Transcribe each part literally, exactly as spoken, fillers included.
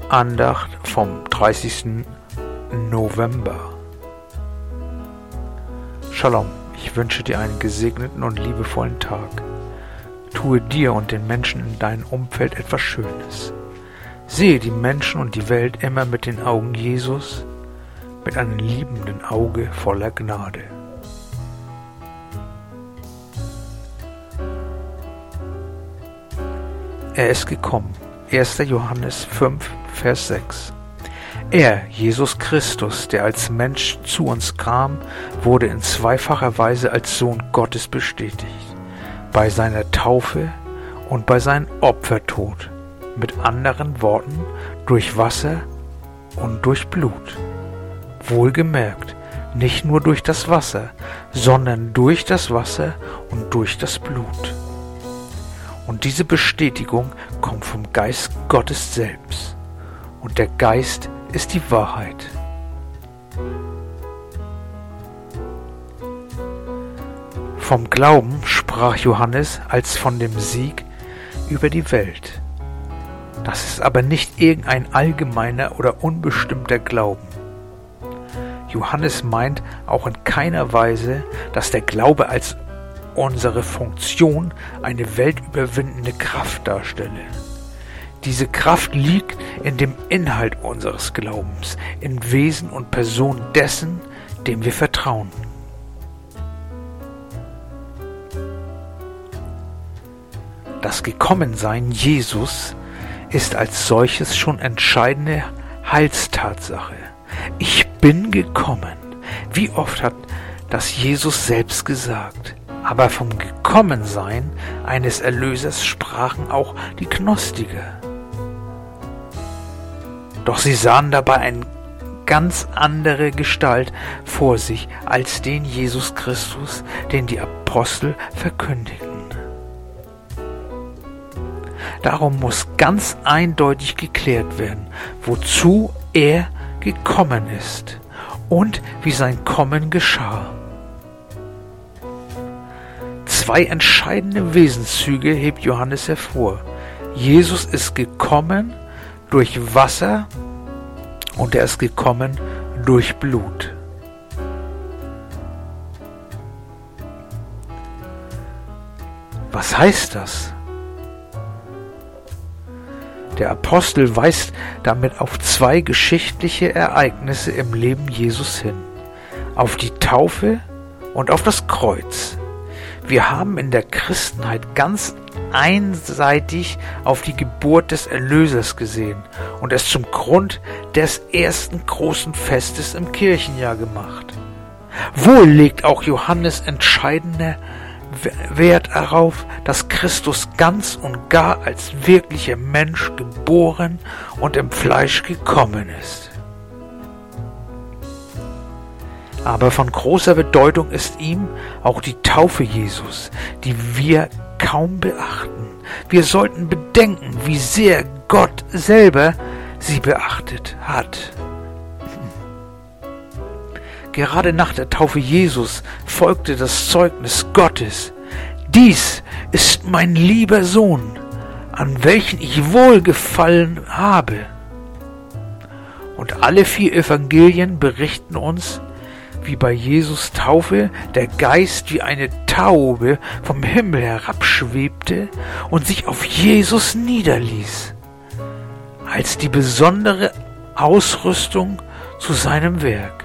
Andacht vom dreißigsten November. Shalom, ich wünsche dir einen gesegneten und liebevollen Tag. Tue dir und den Menschen in deinem Umfeld etwas Schönes. Sehe die Menschen und die Welt immer mit den Augen Jesus, mit einem liebenden Auge voller Gnade. Er ist gekommen. erster Johannes fünf, Vers sechs. Er, Jesus Christus, der als Mensch zu uns kam, wurde in zweifacher Weise als Sohn Gottes bestätigt. Bei seiner Taufe und bei seinem Opfertod. Mit anderen Worten, durch Wasser und durch Blut. Wohlgemerkt, nicht nur durch das Wasser, sondern durch das Wasser und durch das Blut. Und diese Bestätigung kommt vom Geist Gottes selbst. Und der Geist ist die Wahrheit. Vom Glauben sprach Johannes als von dem Sieg über die Welt. Das ist aber nicht irgendein allgemeiner oder unbestimmter Glauben. Johannes meint auch in keiner Weise, dass der Glaube als unsere Funktion eine weltüberwindende Kraft darstelle. Diese Kraft liegt in dem Inhalt unseres Glaubens, in Wesen und Person dessen, dem wir vertrauen. Das Gekommensein Jesus ist als solches schon entscheidende Heilstatsache. Ich bin gekommen. Wie oft hat das Jesus selbst gesagt? Aber vom Gekommensein eines Erlösers sprachen auch die Gnostiker. Doch sie sahen dabei eine ganz andere Gestalt vor sich als den Jesus Christus, den die Apostel verkündigten. Darum muss ganz eindeutig geklärt werden, wozu er gekommen ist und wie sein Kommen geschah. Zwei entscheidende Wesenszüge hebt Johannes hervor. Jesus ist gekommen durch Wasser und er ist gekommen durch Blut. Was heißt das? Der Apostel weist damit auf zwei geschichtliche Ereignisse im Leben Jesus hin, auf die Taufe und auf das Kreuz. Wir haben in der Christenheit ganz einseitig auf die Geburt des Erlösers gesehen und es zum Grund des ersten großen Festes im Kirchenjahr gemacht. Wohl legt auch Johannes entscheidender Wert darauf, dass Christus ganz und gar als wirklicher Mensch geboren und im Fleisch gekommen ist. Aber von großer Bedeutung ist ihm auch die Taufe Jesus, die wir kaum beachten. Wir sollten bedenken, wie sehr Gott selber sie beachtet hat. Gerade nach der Taufe Jesus folgte das Zeugnis Gottes. Dies ist mein lieber Sohn, an welchen ich wohlgefallen habe. Und alle vier Evangelien berichten uns, wie bei Jesus Taufe der Geist wie eine Taube vom Himmel herabschwebte und sich auf Jesus niederließ, als die besondere Ausrüstung zu seinem Werk.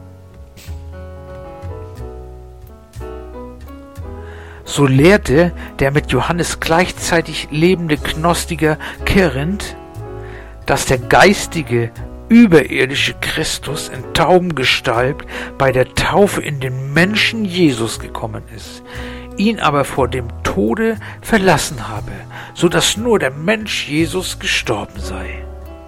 So lehrte der mit Johannes gleichzeitig lebende Gnostiker Korinth, dass der geistige, überirdische Christus in Taubengestalt bei der Taufe in den Menschen Jesus gekommen ist, ihn aber vor dem Tode verlassen habe, so dass nur der Mensch Jesus gestorben sei.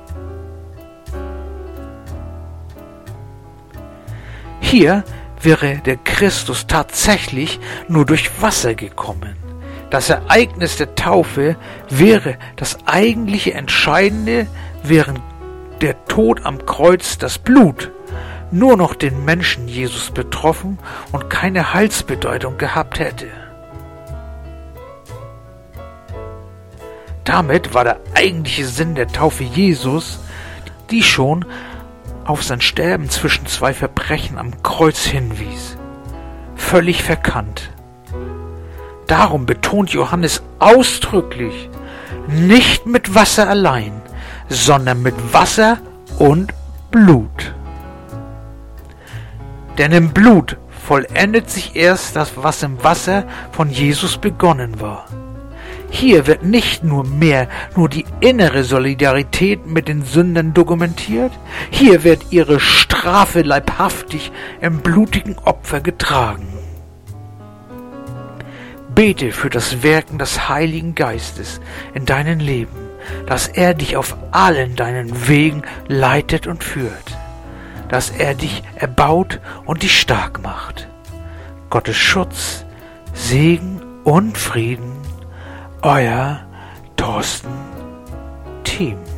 Hier wäre der Christus tatsächlich nur durch Wasser gekommen. Das Ereignis der Taufe wäre das eigentliche Entscheidende, während der Tod am Kreuz das Blut nur noch den Menschen Jesus betroffen und keine Heilsbedeutung gehabt hätte. Damit war der eigentliche Sinn der Taufe Jesus, die schon auf sein Sterben zwischen zwei Verbrechen am Kreuz hinwies. Völlig verkannt. Darum betont Johannes ausdrücklich, nicht mit Wasser allein, sondern mit Wasser und Blut. Denn im Blut vollendet sich erst das, was im Wasser von Jesus begonnen war. Hier wird nicht nur mehr nur die innere Solidarität mit den Sündern dokumentiert, hier wird ihre Strafe leibhaftig im blutigen Opfer getragen. Bete für das Wirken des Heiligen Geistes in deinem Leben, dass er dich auf allen deinen Wegen leitet und führt, dass er dich erbaut und dich stark macht. Gottes Schutz, Segen und Frieden, euer Thorsten Thiem.